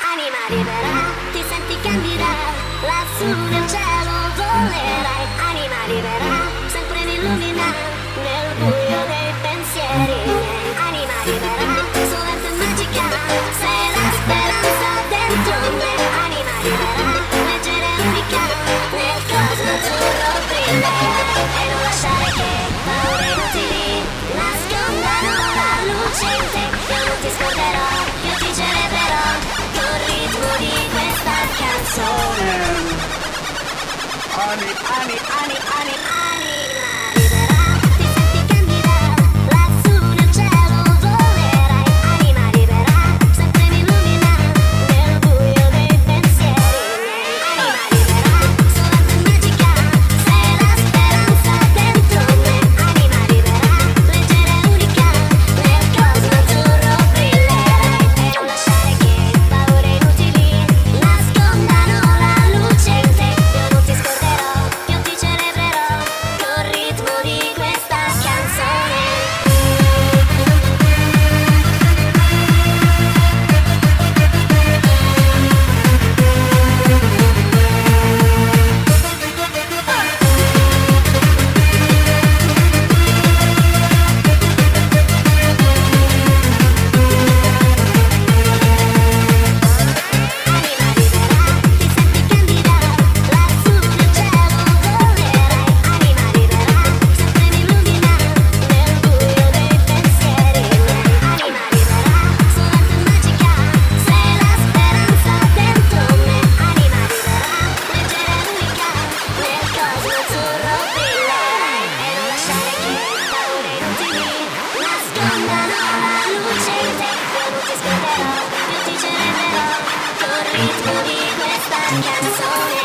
Anima libera, ti senti candida, lassù nel cielo volerai. Anima libera, sempre mi illumina nel buio dei pensieri miei. Anima libera, soletta e magica, sei la speranza dentro me. Anima libera, leggera e unica, nel cosmo azzurro brillerai. E non lasciare che paure inutili nascondano la luce in te. Io non ti scorderò, io ti celebrerò col ritmo di questa canzone. Anima libera, ti senti candida, lassù nel cielo volerai. Anima libera, sempre mi illumina nel buio dei pensieri miei. Anima libera, soletta e magica, sei la speranza dentro me. Anima libera, leggera e unica, nel cosmo azzurro brillerai. E non lasciare che paure inutili nascondano la luce in te. Io non ti scorderò, io ti celebrerò col ritmo di questa canzone. Anima libera, ti senti candida, lassù nel cielo volerai. Anima libera, sempre mi illumina nel buio dei pensieri miei. Anima libera, soletta e magica, sei la speranza dentro me. Anima libera, leggera e unica, nel cosmo azzurro brillerai. E non lasciare che paure inutili nascondano la luce in te. Io non ti scorderò, io ti celebrerò col ritmo di questa canzone.